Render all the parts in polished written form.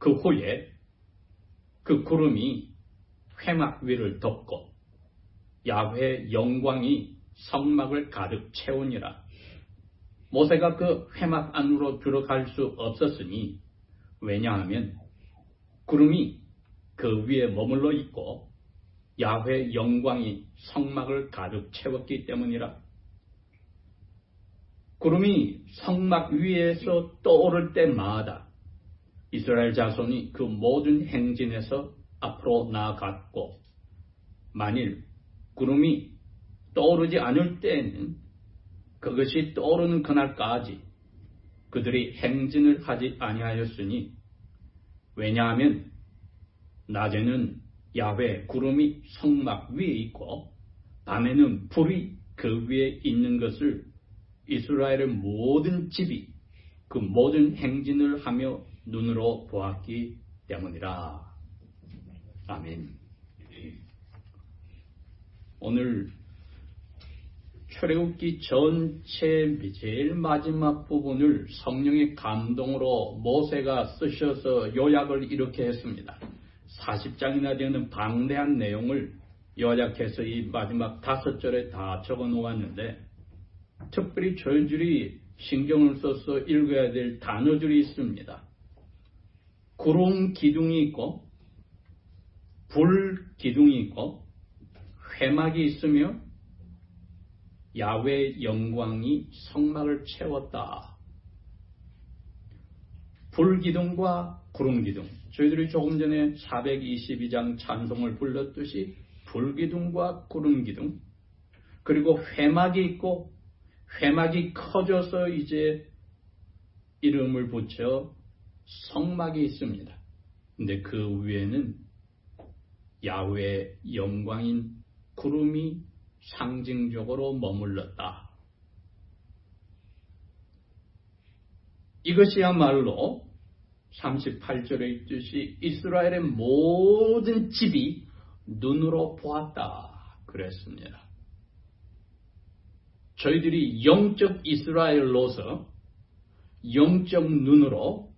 그 후에 그 구름이 회막 위를 덮고 야훼의 영광이 성막을 가득 채우니라. 모세가 그 회막 안으로 들어갈 수 없었으니 왜냐하면 구름이 그 위에 머물러 있고 야훼의 영광이 성막을 가득 채웠기 때문이라. 구름이 성막 위에서 떠오를 때마다 이스라엘 자손이 그 모든 행진에서 앞으로 나아갔고, 만일 구름이 떠오르지 않을 때에는 그것이 떠오르는 그날까지 그들이 행진을 하지 아니하였으니, 왜냐하면 낮에는 야훼 구름이 성막 위에 있고 밤에는 불이 그 위에 있는 것을 이스라엘의 모든 집이 그 모든 행진을 하며 눈으로 보았기 때문이라. 아멘. 오늘 출애굽기 전체 제일 마지막 부분을 성령의 감동으로 모세가 쓰셔서 요약을 이렇게 했습니다. 40장이나 되는 방대한 내용을 요약해서 이 마지막 5절에 다 적어 놓았는데, 특별히 저희들이 신경을 써서 읽어야 될 단어들이 있습니다. 구름 기둥이 있고 불 기둥이 있고 회막이 있으며 야훼의 영광이 성막을 채웠다. 불 기둥과 구름 기둥, 저희들이 조금 전에 422장 찬송을 불렀듯이 불 기둥과 구름 기둥, 그리고 회막이 있고 회막이 커져서 이제 이름을 붙여 성막이 있습니다. 근데 그 위에는 야훼의 영광인 구름이 상징적으로 머물렀다. 이것이야말로 38절에 있듯이 이스라엘의 모든 집이 눈으로 보았다 그랬습니다. 저희들이 영적 이스라엘로서 영적 눈으로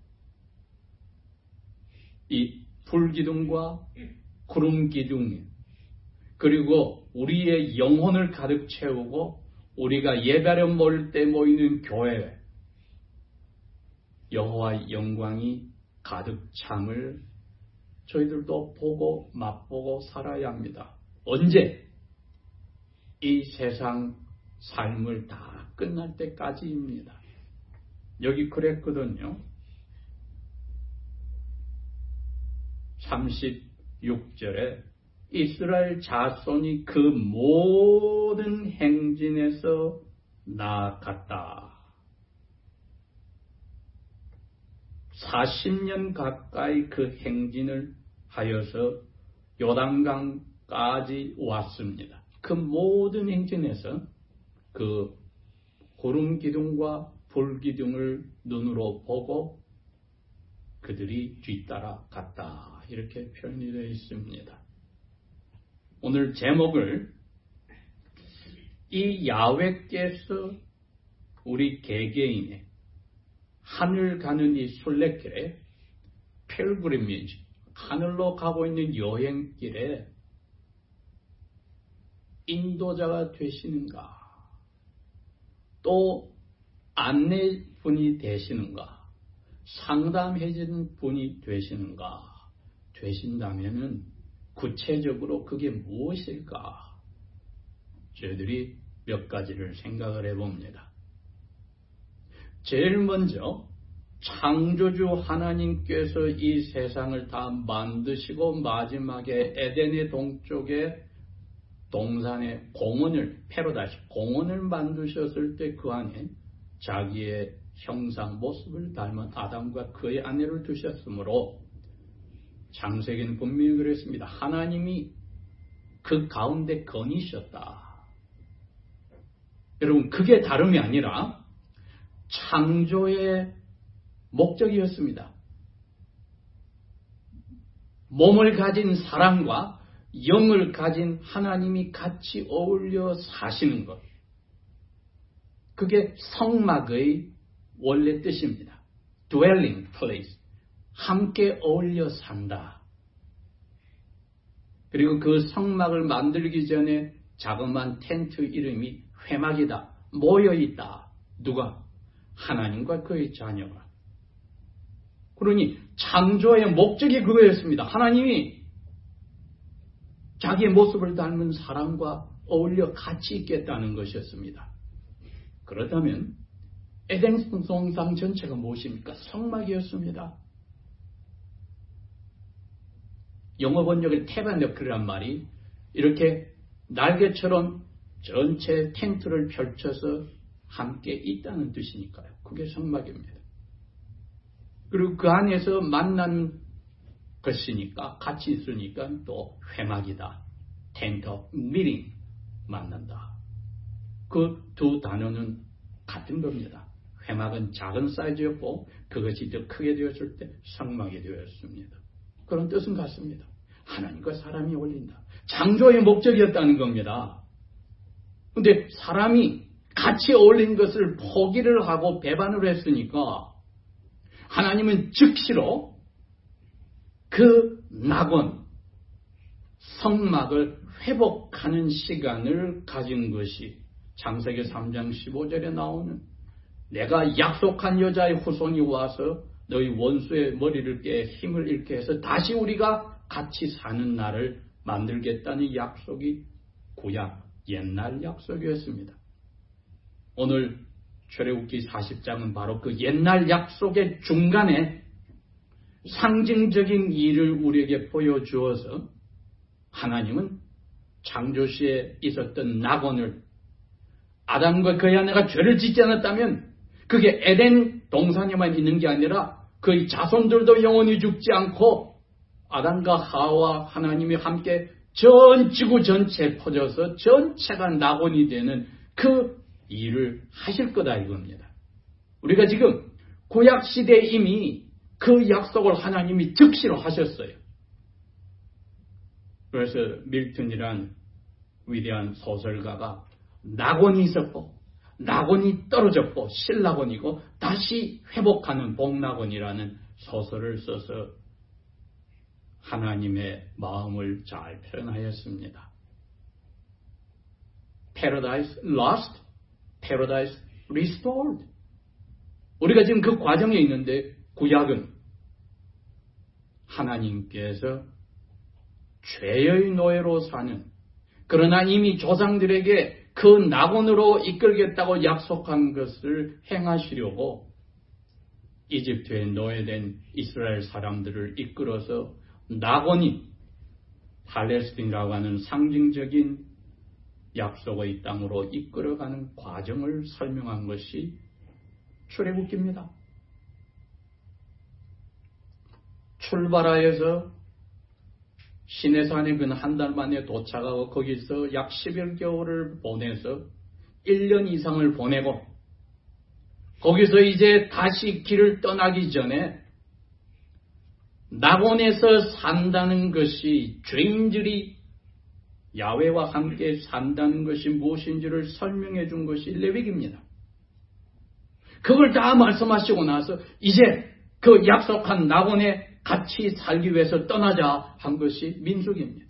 이 불기둥과 구름기둥, 그리고 우리의 영혼을 가득 채우고 우리가 예배를 모일 때 모이는 교회, 여호와의 영광이 가득 참을 저희들도 보고 맛보고 살아야 합니다. 언제? 이 세상 삶을 다 끝날 때까지입니다. 여기 그랬거든요. 36절에 이스라엘 자손이 그 모든 행진에서 나아갔다. 40년 가까이 그 행진을 하여서 요단강까지 왔습니다. 그 모든 행진에서 그 구름 기둥과 불 기둥을 눈으로 보고 그들이 뒤따라 갔다. 이렇게 표현이 되어 있습니다. 오늘 제목을 이 야훼께서 우리 개개인의 하늘 가는 이 순례길에 필그리미지, 하늘로 가고 있는 여행길에 인도자가 되시는가, 또 안내분이 되시는가, 상담해주는 분이 되시는가, 되신다면은 구체적으로 그게 무엇일까? 저희들이 몇 가지를 생각을 해봅니다. 제일 먼저 창조주 하나님께서 이 세상을 다 만드시고 마지막에 에덴의 동쪽에 동산의 공원을, 패러다이스 공원을 만드셨을 때 그 안에 자기의 형상 모습을 닮은 아담과 그의 아내를 두셨으므로 창세기는 분명히 그랬습니다. 하나님이 그 가운데 거니셨다. 여러분, 그게 다름이 아니라 창조의 목적이었습니다. 몸을 가진 사람과 영을 가진 하나님이 같이 어울려 사시는 것. 그게 성막의 원래 뜻입니다. dwelling place. 함께 어울려 산다. 그리고 그 성막을 만들기 전에 자그마한 텐트 이름이 회막이다. 모여있다. 누가? 하나님과 그의 자녀가. 그러니 창조의 목적이 그거였습니다. 하나님이 자기의 모습을 닮은 사람과 어울려 같이 있겠다는 것이었습니다. 그렇다면 에덴 동상 전체가 무엇입니까? 성막이었습니다. 영어 번역의 태바너클이란 말이 이렇게 날개처럼 전체 텐트를 펼쳐서 함께 있다는 뜻이니까요. 그게 성막입니다. 그리고 그 안에서 만난 것이니까 같이 있으니까 또 회막이다. 텐트 미팅 만난다. 그 두 단어는 같은 겁니다. 회막은 작은 사이즈였고 그것이 더 크게 되었을 때 성막이 되었습니다. 그런 뜻은 같습니다. 하나님과 사람이 어울린다. 창조의 목적이었다는 겁니다. 그런데 사람이 같이 어울린 것을 포기를 하고 배반을 했으니까 하나님은 즉시로 그 낙원, 성막을 회복하는 시간을 가진 것이 창세기 3장 15절에 나오는 내가 약속한 여자의 후손이 와서 너희 원수의 머리를 깨 힘을 잃게 해서 다시 우리가 같이 사는 날을 만들겠다는 약속이 구약 옛날 약속이었습니다. 오늘 출애굽기 40장은 바로 그 옛날 약속의 중간에 상징적인 일을 우리에게 보여주어서 하나님은 창조시에 있었던 낙원을 아담과 그의 아내가 죄를 짓지 않았다면 그게 에덴 동산에만 있는 게 아니라 그의 자손들도 영원히 죽지 않고 아담과 하와 하나님이 함께 전 지구 전체에 퍼져서 전체가 낙원이 되는 그 일을 하실 거다 이겁니다. 우리가 지금 구약시대에 이미 그 약속을 하나님이 즉시로 하셨어요. 그래서 밀턴이란 위대한 소설가가 낙원이 있었고 낙원이 떨어졌고 신낙원이고 다시 회복하는 복낙원이라는 소설을 써서 하나님의 마음을 잘 표현하였습니다. Paradise lost, paradise restored. 우리가 지금 그 과정에 있는데 구약은 하나님께서 죄의 노예로 사는 그러나 이미 조상들에게 그 낙원으로 이끌겠다고 약속한 것을 행하시려고 이집트에 노예된 이스라엘 사람들을 이끌어서 낙원이 팔레스틴이라고 하는 상징적인 약속의 땅으로 이끌어가는 과정을 설명한 것이 출애굽기입니다. 출발하여서 시내산에 근 한 달 만에 도착하고 거기서 약 11개월을 보내서 1년 이상을 보내고 거기서 이제 다시 길을 떠나기 전에 낙원에서 산다는 것이 죄인들이 야훼와 함께 산다는 것이 무엇인지를 설명해 준 것이 레위기입니다. 그걸 다 말씀하시고 나서 이제 그 약속한 낙원에 같이 살기 위해서 떠나자 한 것이 민수기입니다.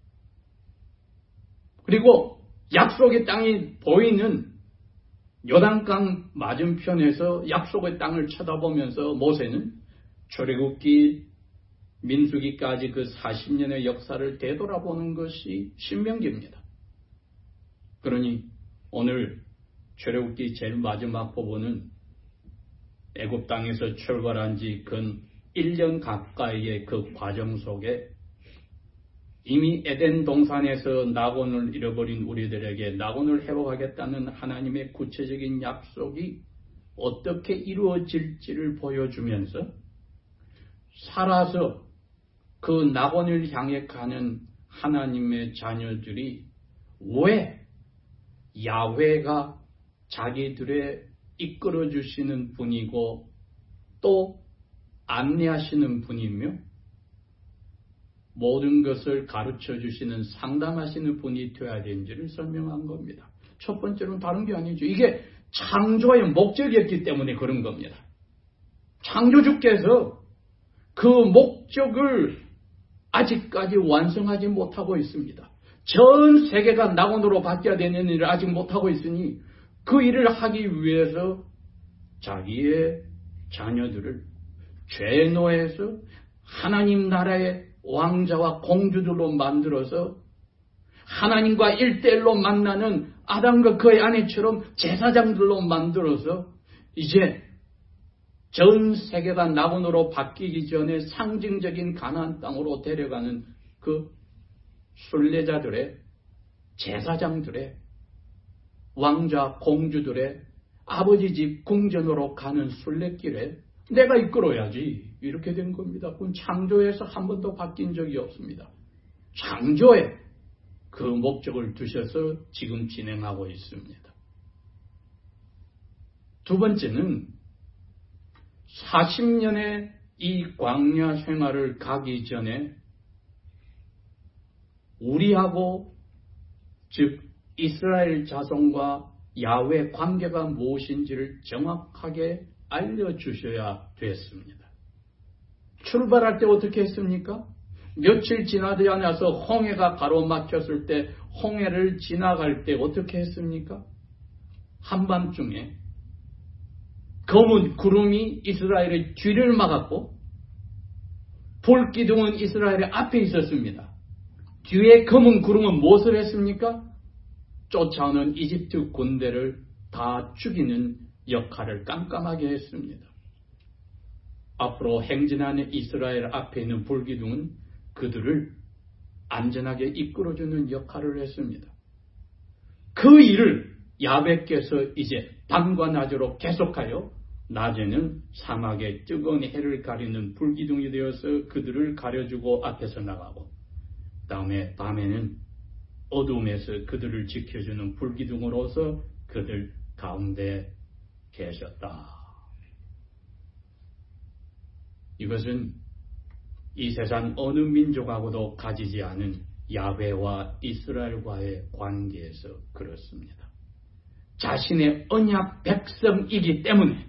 그리고 약속의 땅이 보이는 요단강 맞은편에서 약속의 땅을 쳐다보면서 모세는 출애굽기 민수기까지 그 40년의 역사를 되돌아보는 것이 신명기입니다. 그러니 오늘 출애굽기 제일 마지막 부분은 애굽 땅에서 출발한 지 근 1년 가까이의 그 과정 속에 이미 에덴 동산에서 낙원을 잃어버린 우리들에게 낙원을 회복하겠다는 하나님의 구체적인 약속이 어떻게 이루어질지를 보여주면서 살아서 그 낙원을 향해 가는 하나님의 자녀들이 왜 야훼가 자기들의 이끌어주시는 분이고 또 안내하시는 분이며 모든 것을 가르쳐 주시는 상담하시는 분이 되어야 되는지를 설명한 겁니다. 첫 번째로는 다른 게 아니죠. 이게 창조의 목적이었기 때문에 그런 겁니다. 창조주께서 그 목적을 아직까지 완성하지 못하고 있습니다. 전 세계가 낙원으로 바뀌어야 되는 일을 아직 못하고 있으니 그 일을 하기 위해서 자기의 자녀들을 죄의 노예에서 하나님 나라의 왕자와 공주들로 만들어서 하나님과 1대1로 만나는 아담과 그의 아내처럼 제사장들로 만들어서 이제 전 세계가 낙원으로 바뀌기 전에 상징적인 가나안 땅으로 데려가는 그 순례자들의 제사장들의 왕자 공주들의 아버지 집 궁전으로 가는 순례길에 내가 이끌어야지 이렇게 된 겁니다. 그건 창조에서 한 번도 바뀐 적이 없습니다. 창조에 그 목적을 두셔서 지금 진행하고 있습니다. 두 번째는 40년의 이 광야 생활을 가기 전에 우리하고 즉 이스라엘 자손과 야훼 관계가 무엇인지를 정확하게 알려주셔야 됐습니다. 출발할 때 어떻게 했습니까? 며칠 지나지 않아서 홍해가 가로막혔을 때 홍해를 지나갈 때 어떻게 했습니까? 한밤중에 검은 구름이 이스라엘의 뒤를 막았고 불기둥은 이스라엘의 앞에 있었습니다. 뒤에 검은 구름은 무엇을 했습니까? 쫓아오는 이집트 군대를 다 죽이는 역할을 깜깜하게 했습니다. 앞으로 행진하는 이스라엘 앞에 있는 불기둥은 그들을 안전하게 이끌어주는 역할을 했습니다. 그 일을 야훼께서 이제 밤과 낮으로 계속하여 낮에는 사막의 뜨거운 해를 가리는 불기둥이 되어서 그들을 가려주고 앞에서 나가고 다음에 밤에는 어둠에서 그들을 지켜주는 불기둥으로서 그들 가운데 계셨다. 이것은 이 세상 어느 민족하고도 가지지 않은 야훼와 이스라엘과의 관계에서 그렇습니다. 자신의 언약 백성이기 때문에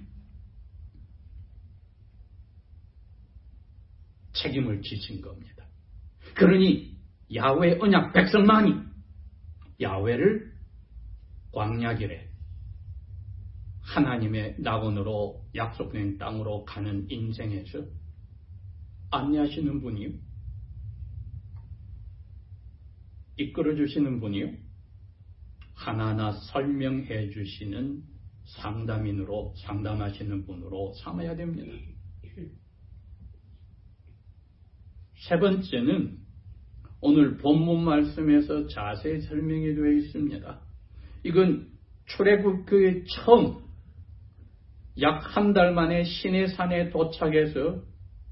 책임을 지신 겁니다. 그러니 야훼 언약 백성만이 야훼를 광야길에 하나님의 낙원으로 약속된 땅으로 가는 인생에서 안내하시는 분이요, 이끌어주시는 분이요, 하나하나 설명해 주시는 상담인으로 상담하시는 분으로 삼아야 됩니다. 세 번째는 오늘 본문 말씀에서 자세히 설명이 되어 있습니다. 이건 출애굽기의 처음 약 한 달 만에 시내산에 도착해서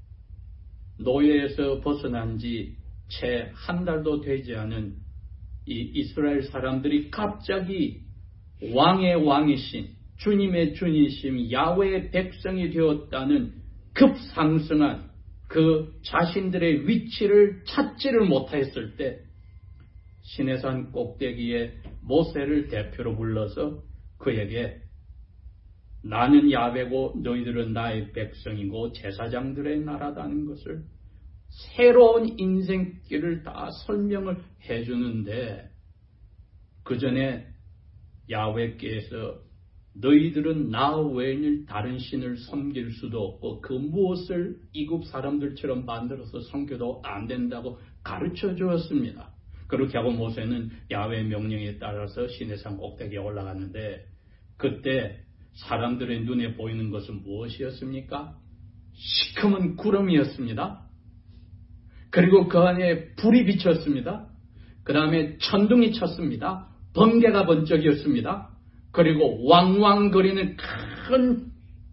노예에서 벗어난 지 채 한 달도 되지 않은 이 이스라엘 사람들이 갑자기 왕의 왕이신 주님의 주이신 야훼의 백성이 되었다는 급상승한 그 자신들의 위치를 찾지를 못했을 때 시내산 꼭대기에 모세를 대표로 불러서 그에게 나는 야훼고 너희들은 나의 백성이고 제사장들의 나라다는 것을 새로운 인생길을 다 설명을 해주는데 그 전에 야훼께서 너희들은 나 외에는 다른 신을 섬길 수도 없고 그 무엇을 이굽 사람들처럼 만들어서 섬겨도 안 된다고 가르쳐 주었습니다. 그렇게 하고 모세는 야훼의 명령에 따라서 시내산 꼭대기에 올라갔는데 그때 사람들의 눈에 보이는 것은 무엇이었습니까? 시커먼 구름이었습니다. 그리고 그 안에 불이 비쳤습니다. 그 다음에 천둥이 쳤습니다. 번개가 번쩍이었습니다. 그리고 왕왕거리는 큰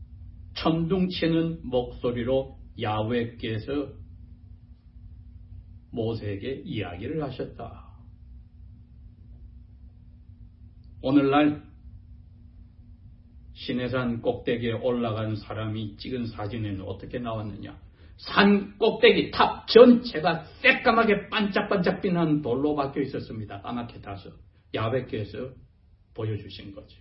천둥치는 목소리로 야훼께서 모세에게 이야기를 하셨다. 오늘날 시내산 꼭대기에 올라간 사람이 찍은 사진에는 어떻게 나왔느냐? 산 꼭대기 탑 전체가 새까맣게 반짝반짝 빛나는 돌로 박혀 있었습니다. 까맣게 타서 야훼께서 보여주신 거죠.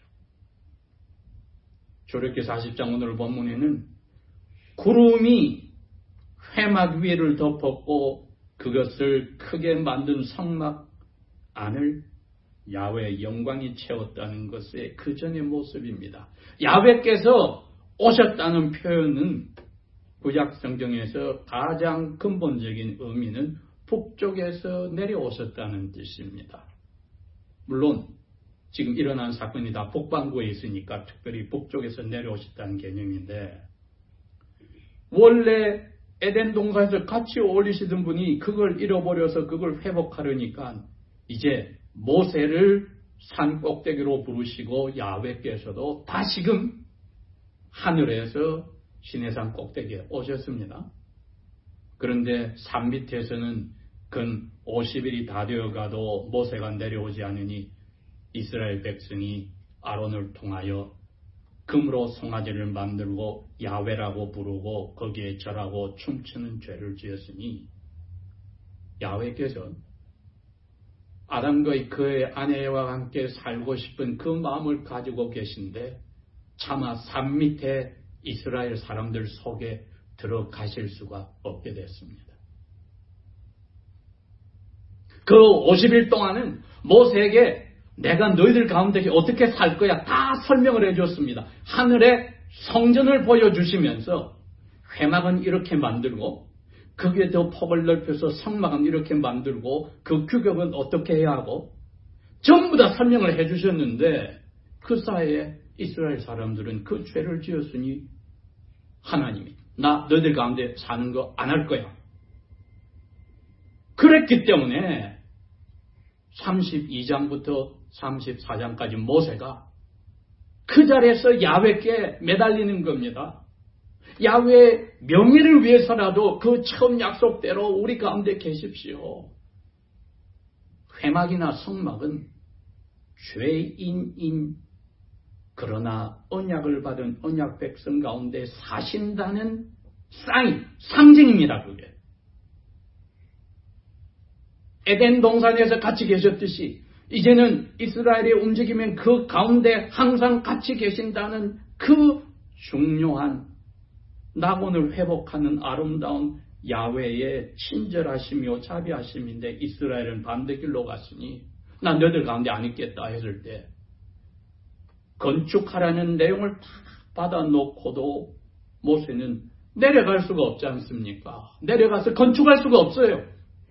출애굽기 40장 오늘 본문에는 구름이 회막 위를 덮었고 그것을 크게 만든 성막 안을 야훼의 영광이 채웠다는 것의 그 전의 모습입니다. 야훼께서 오셨다는 표현은 구약 성경에서 가장 근본적인 의미는 북쪽에서 내려오셨다는 뜻입니다. 물론 지금 일어난 사건이 다 북반구에 있으니까 특별히 북쪽에서 내려오셨다는 개념인데, 원래 에덴 동산에서 같이 어울리시던 분이 그걸 잃어버려서 그걸 회복하려니까 이제 모세를 산 꼭대기로 부르시고 야훼께서도 다시금 하늘에서 시내산 꼭대기에 오셨습니다. 그런데 산 밑에서는 근 50일이 다 되어가도 모세가 내려오지 않으니 이스라엘 백성이 아론을 통하여 금으로 송아지를 만들고 야훼라고 부르고 거기에 절하고 춤추는 죄를 지었으니 야훼께서 아담과 그의 아내와 함께 살고 싶은 그 마음을 가지고 계신데 차마 산 밑에 이스라엘 사람들 속에 들어가실 수가 없게 됐습니다. 그 50일 동안은 모세에게 내가 너희들 가운데 어떻게 살 거야 다 설명을 해줬습니다. 하늘의 성전을 보여주시면서 회막은 이렇게 만들고 거기에 더 폭을 넓혀서 성막은 이렇게 만들고 그 규격은 어떻게 해야 하고 전부 다 설명을 해주셨는데 그 사이에 이스라엘 사람들은 그 죄를 지었으니 하나님이 나 너희들 가운데 사는 거 안 할 거야. 그랬기 때문에 32장부터 34장까지 모세가 그 자리에서 야훼께 매달리는 겁니다. 야훼의 명예를 위해서라도 그 처음 약속대로 우리 가운데 계십시오. 회막이나 성막은 죄인인 그러나 언약을 받은 언약 백성 가운데 사신다는 사인, 상징입니다. 그게. 에덴 동산에서 같이 계셨듯이 이제는 이스라엘이 움직이면 그 가운데 항상 같이 계신다는 그 중요한 낙원을 회복하는 아름다운 야훼의 친절하시며 자비하심인데 이스라엘은 반대길로 갔으니 난 너희들 가운데 안 있겠다 했을 때 건축하라는 내용을 다 받아놓고도 모세는 내려갈 수가 없지 않습니까? 내려가서 건축할 수가 없어요.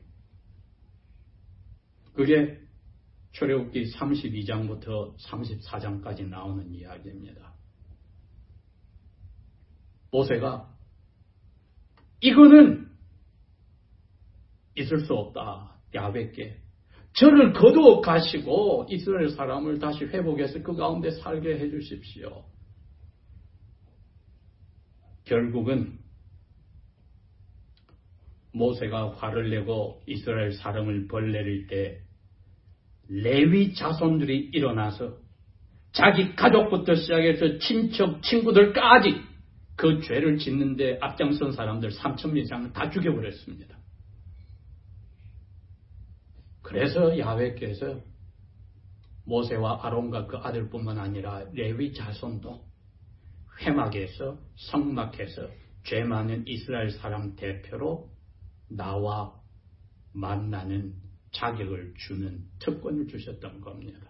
그게 출애굽기 32장부터 34장까지 나오는 이야기입니다. 모세가 이거는 있을 수 없다. 야훼께 저를 거두어 가시고 이스라엘 사람을 다시 회복해서 그 가운데 살게 해 주십시오. 결국은 모세가 화를 내고 이스라엘 사람을 벌내릴 때 레위 자손들이 일어나서 자기 가족부터 시작해서 친척, 친구들까지 그 죄를 짓는데 앞장선 사람들 3,000명 이상을 다 죽여버렸습니다. 그래서 야훼께서 모세와 아론과 그 아들뿐만 아니라 레위 자손도 회막에서 성막에서 죄 많은 이스라엘 사람 대표로 나와 만나는 자격을 주는 특권을 주셨던 겁니다.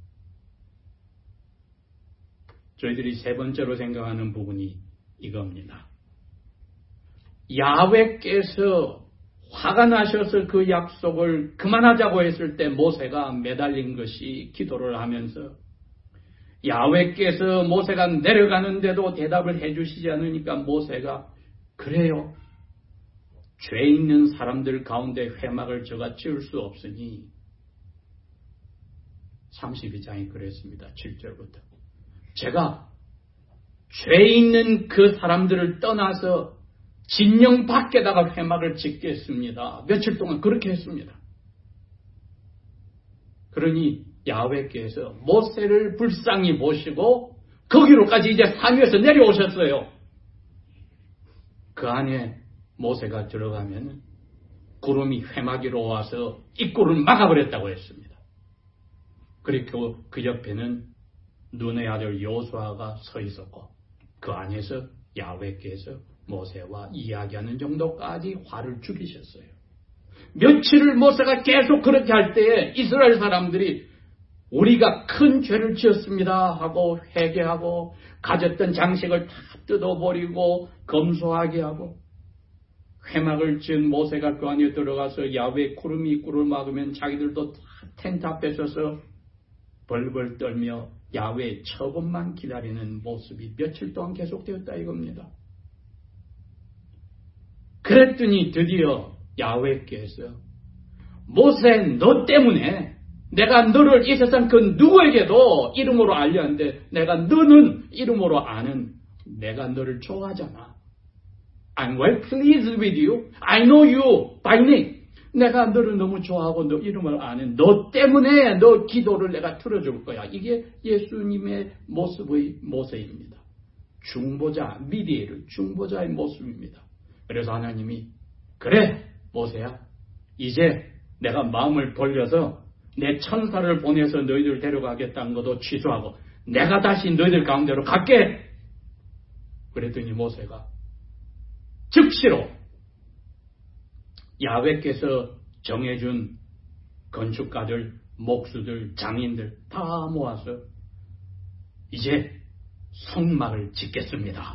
저희들이 세 번째로 생각하는 부분이 이겁니다. 야훼께서 화가 나셔서 그 약속을 그만하자고 했을 때 모세가 매달린 것이 기도를 하면서 야훼께서 모세가 내려가는데도 대답을 해주시지 않으니까 모세가 그래요. 죄 있는 사람들 가운데 회막을 저가 지을 수 없으니 32장이 그랬습니다. 7절부터 제가 죄 있는 그 사람들을 떠나서 진영 밖에다가 회막을 짓겠습니다. 며칠 동안 그렇게 했습니다. 그러니 야훼께서 모세를 불쌍히 보시고 거기로까지 이제 산 위에서 내려오셨어요. 그 안에 모세가 들어가면 구름이 회막 위로 와서 입구를 막아버렸다고 했습니다. 그리고 그 옆에는 눈의 아들 여호수아가 서 있었고 그 안에서 야훼께서 모세와 이야기하는 정도까지 화를 죽이셨어요. 며칠을 모세가 계속 그렇게 할 때에 이스라엘 사람들이 우리가 큰 죄를 지었습니다 하고 회개하고 가졌던 장식을 다 뜯어버리고 검소하게 하고 회막을 지은 모세가 그 안에 들어가서 야훼 구름이 꿀을 막으면 자기들도 다 텐트 앞에 서서 벌벌 떨며 야훼 처분만 기다리는 모습이 며칠 동안 계속되었다 이겁니다. 그랬더니 드디어 야훼께서 모세 너 때문에 내가 너를 이 세상 그 누구에게도 이름으로 알렸는데 내가 너는 이름으로 아는 내가 너를 좋아하잖아. I'm well pleased with you. I know you by name. 내가 너를 너무 좋아하고 너 이름을 아는 너 때문에 너 기도를 내가 들어줄 거야. 이게 예수님의 모습의 모세입니다. 중보자, 미디에이터, 중보자의 모습입니다. 그래서 하나님이 그래 모세야 이제 내가 마음을 돌려서 내 천사를 보내서 너희들 데려가겠다는 것도 취소하고 내가 다시 너희들 가운데로 갈게. 그랬더니 모세가 즉시로 야훼께서 정해준 건축가들, 목수들, 장인들 다 모아서 이제 성막을 짓겠습니다.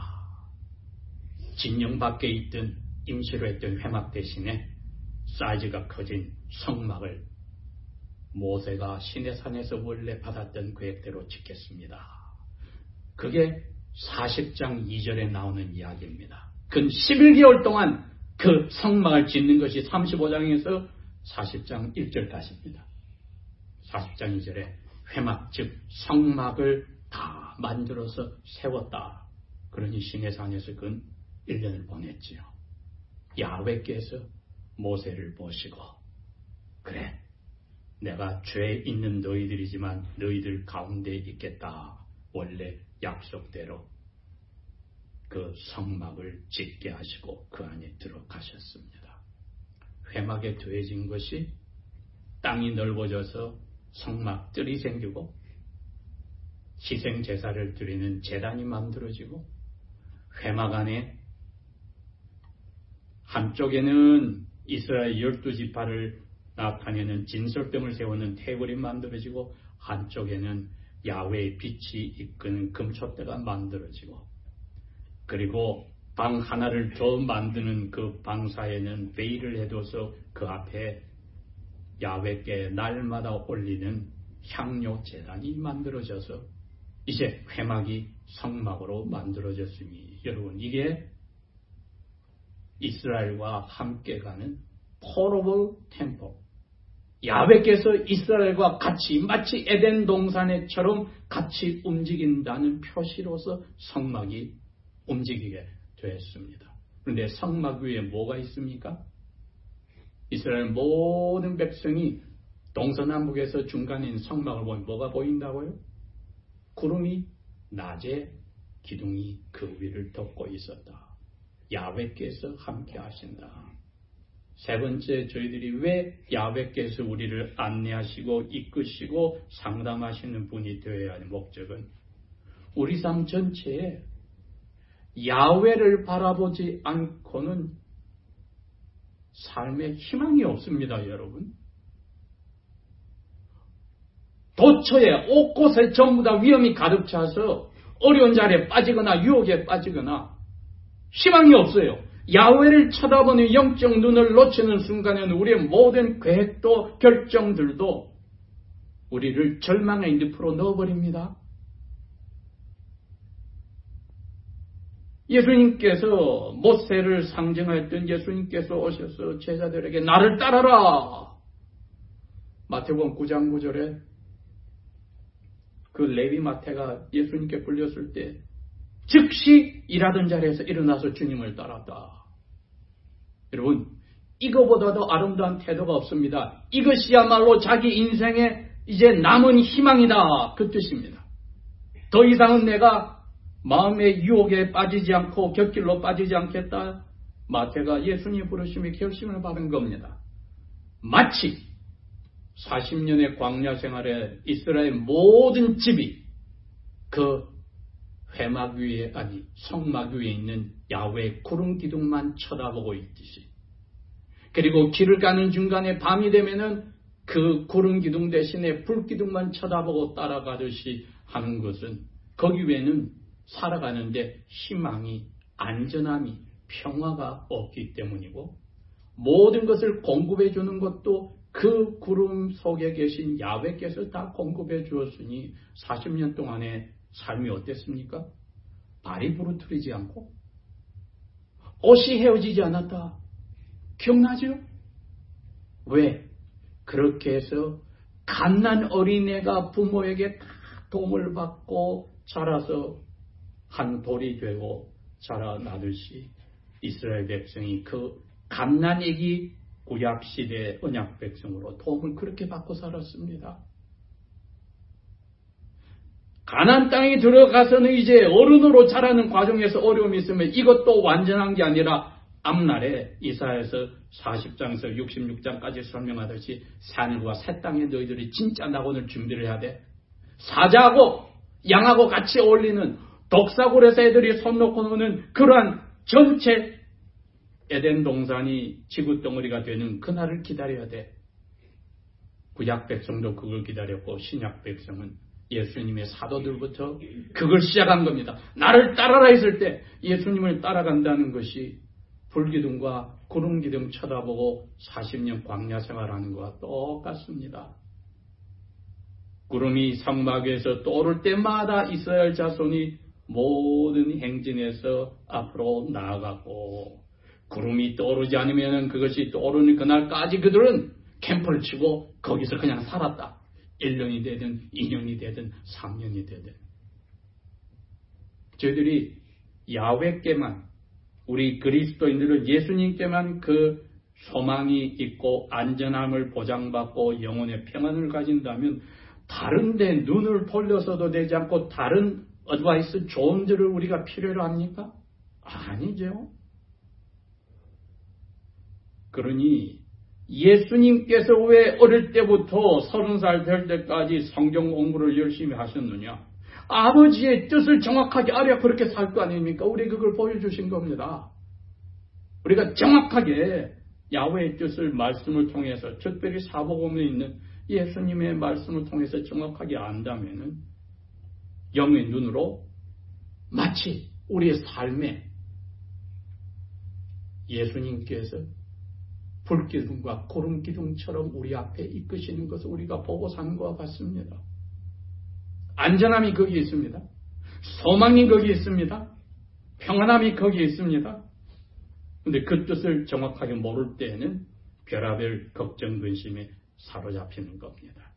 진영 밖에 있던 임시로 했던 회막 대신에 사이즈가 커진 성막을 모세가 시내산에서 원래 받았던 계획대로 짓겠습니다. 그게 40장 2절에 나오는 이야기입니다. 근 11개월 동안 그 성막을 짓는 것이 35장에서 40장 1절까지입니다. 40장 2절에 회막 즉 성막을 다 만들어서 세웠다. 그러니 시내산에서 근 1년을 보냈지요. 야훼께서 모세를 보시고 그래 내가 죄 있는 너희들이지만 너희들 가운데 있겠다. 원래 약속대로 그 성막을 짓게 하시고 그 안에 들어가셨습니다. 회막에 더해진 것이 땅이 넓어져서 성막들이 생기고 희생제사를 드리는 제단이 만들어지고 회막 안에 한쪽에는 이스라엘 12지파를 나타내는 진설병을 세우는 테이블이 만들어지고 한쪽에는 야훼의 빛이 이끄는 금촛대가 만들어지고 그리고 방 하나를 더 만드는 그 방 사이에는 베일을 해둬서 그 앞에 야훼께 날마다 올리는 향료 제단이 만들어져서 이제 회막이 성막으로 만들어졌으니 여러분 이게 이스라엘과 함께 가는 포러블 템포 야훼께서 이스라엘과 같이 마치 에덴 동산에처럼 같이 움직인다는 표시로서 성막이 움직이게 되었습니다. 그런데 성막 위에 뭐가 있습니까? 이스라엘 모든 백성이 동서남북에서 중간에 있는 성막을 보면 뭐가 보인다고요? 구름이 낮에 기둥이 그 위를 덮고 있었다. 야훼께서 함께 하신다. 세 번째 저희들이 왜 야훼께서 우리를 안내하시고 이끄시고 상담하시는 분이 되어야 하는 목적은 우리 삶 전체에 야훼를 바라보지 않고는 삶에 희망이 없습니다. 여러분. 도처에 옷곳에 전부 다 위험이 가득 차서 어려운 자리에 빠지거나 유혹에 빠지거나 희망이 없어요. 야훼를 쳐다보는 영적 눈을 놓치는 순간에는 우리의 모든 계획도 결정들도 우리를 절망의 늪으로 넣어버립니다. 예수님께서 모세를 상징하였던 예수님께서 오셔서 제자들에게 나를 따라라. 마태복음 9장 9절에 그 레위 마태가 예수님께 불렸을 때 즉시 일하던 자리에서 일어나서 주님을 따랐다. 여러분 이거보다도 아름다운 태도가 없습니다. 이것이야말로 자기 인생의 이제 남은 희망이다. 그 뜻입니다. 더 이상은 내가 마음의 유혹에 빠지지 않고 곁길로 빠지지 않겠다. 마태가 예수님 부르심에 결심을 받은 겁니다. 마치 40년의 광야 생활에 이스라엘 모든 집이 그 회막 위에 아니 성막 위에 있는 야훼 구름 기둥만 쳐다보고 있듯이, 그리고 길을 가는 중간에 밤이 되면은 그 구름 기둥 대신에 불 기둥만 쳐다보고 따라가듯이 하는 것은 거기 외에는 살아가는데 희망이, 안전함이, 평화가 없기 때문이고, 모든 것을 공급해 주는 것도 그 구름 속에 계신 야훼께서 다 공급해 주었으니 40년 동안의 삶이 어땠습니까? 발이 부르트리지 않고 옷이 헤어지지 않았다. 기억나죠? 왜? 그렇게 해서 갓난 어린애가 부모에게 다 도움을 받고 자라서 한 돌이 되고 자라나듯이 이스라엘 백성이 그 갓난 애기 구약시대 언약 백성으로 도움을 그렇게 받고 살았습니다. 가나안 땅에 들어가서는 이제 어른으로 자라는 과정에서 어려움이 있으면 이것도 완전한 게 아니라 앞날에 이사야서 40장에서 66장까지 설명하듯이 산과 새 땅에 너희들이 진짜 낙원을 준비를 해야 돼. 사자하고 양하고 같이 어울리는 독사굴에서 애들이 손 놓고 노는 그러한 전체 에덴 동산이 지구 덩어리가 되는 그날을 기다려야 돼. 구약 백성도 그걸 기다렸고 신약 백성은 예수님의 사도들부터 그걸 시작한 겁니다. 나를 따라라 했을 때 예수님을 따라간다는 것이 불기둥과 구름기둥 쳐다보고 40년 광야 생활하는 것과 똑같습니다. 구름이 성막에서 떠오를 때마다 이스라엘 자손이 모든 행진에서 앞으로 나아가고, 구름이 떠오르지 않으면 그것이 떠오르는 그날까지 그들은 캠프를 치고 거기서 그냥 살았다. 1년이 되든 2년이 되든 3년이 되든. 저희들이 야훼께만, 우리 그리스도인들은 예수님께만 그 소망이 있고 안전함을 보장받고 영혼의 평안을 가진다면 다른 데 눈을 돌려서도 되지 않고 다른 어드바이스 조언들을 우리가 필요로 합니까? 아니죠. 그러니 예수님께서 왜 어릴 때부터 30살 될 때까지 성경 공부를 열심히 하셨느냐? 아버지의 뜻을 정확하게 알아야 그렇게 살 거 아닙니까? 우리 그걸 보여주신 겁니다. 우리가 정확하게 야훼의 뜻을 말씀을 통해서, 특별히 사복음에 있는 예수님의 말씀을 통해서 정확하게 안다면은 영의 눈으로 마치 우리의 삶에 예수님께서 불기둥과 구름기둥처럼 우리 앞에 이끄시는 것을 우리가 보고 사는 것과 같습니다. 안전함이 거기에 있습니다. 소망이 거기에 있습니다. 평안함이 거기에 있습니다. 그런데 그 뜻을 정확하게 모를 때에는 별하별 걱정, 근심에 사로잡히는 겁니다.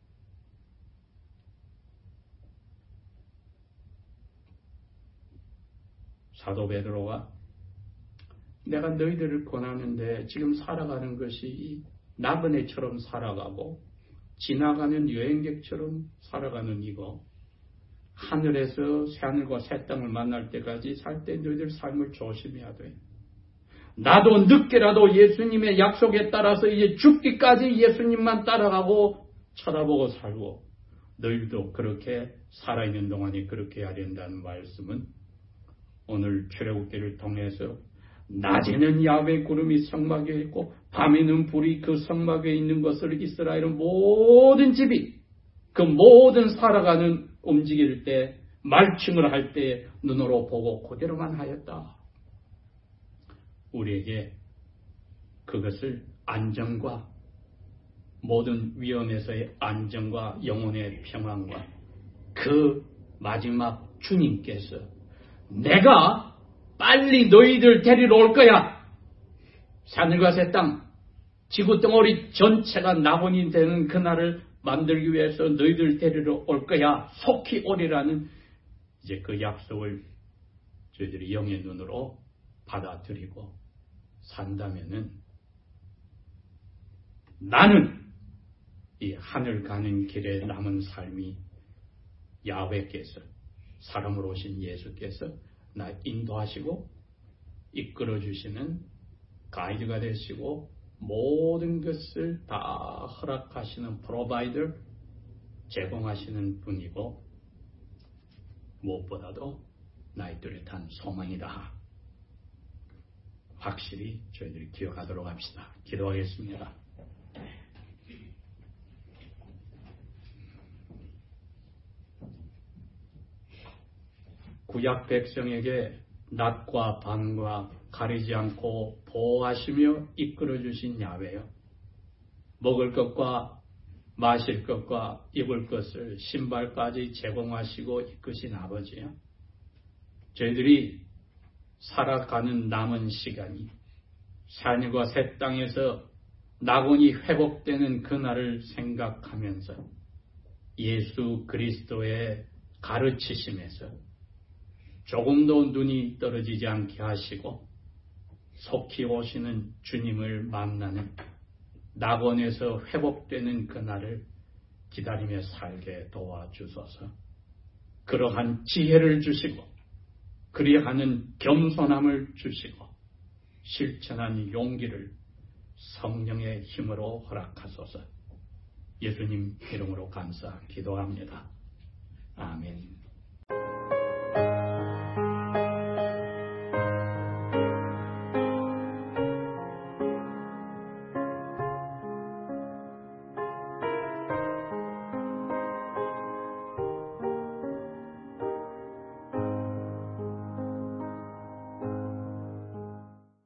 사도 베드로가 내가 너희들을 권하는데 지금 살아가는 것이 나그네처럼 살아가고 지나가는 여행객처럼 살아가는 이거, 하늘에서 새하늘과 새 땅을 만날 때까지 살 때 너희들 삶을 조심해야 돼. 나도 늦게라도 예수님의 약속에 따라서 이제 죽기까지 예수님만 따라가고 쳐다보고 살고, 너희도 그렇게 살아있는 동안에 그렇게 해야 된다는 말씀은 오늘 출애굽기를 통해서 낮에는 야훼 구름이 성막에 있고 밤에는 불이 그 성막에 있는 것을 이스라엘은 모든 집이, 그 모든 살아가는 움직일 때, 말춤을 할 때 눈으로 보고 그대로만 하였다. 우리에게 그것을 안정과 모든 위험에서의 안정과 영혼의 평안과 그 마지막 주님께서 내가 빨리 너희들 데리러 올 거야. 하늘과 새 땅, 지구 덩어리 전체가 낙원이 되는 그날을 만들기 위해서 너희들 데리러 올 거야. 속히 오리라는 이제 그 약속을 저희들이 영의 눈으로 받아들이고 산다면은 나는 이 하늘 가는 길에 남은 삶이 야훼께서, 사람으로 오신 예수께서 나 인도하시고 이끌어 주시는 가이드가 되시고 모든 것을 다 허락하시는 프로바이더, 제공하시는 분이고, 무엇보다도 나의 뚜렷한 소망이다. 확실히 저희들이 기억하도록 합시다. 기도하겠습니다. 구약 백성에게 낮과 밤과 가리지 않고 보호하시며 이끌어주신 야훼여, 먹을 것과 마실 것과 입을 것을 신발까지 제공하시고 이끄신 아버지여, 저희들이 살아가는 남은 시간이 산과 새 땅에서 낙원이 회복되는 그날을 생각하면서 예수 그리스도의 가르치심에서 조금도 눈이 떨어지지 않게 하시고 속히 오시는 주님을 만나는 낙원에서 회복되는 그날을 기다리며 살게 도와주소서. 그러한 지혜를 주시고 그리하는 겸손함을 주시고 실천한 용기를 성령의 힘으로 허락하소서. 예수님 이름으로 감사 기도합니다. 아멘.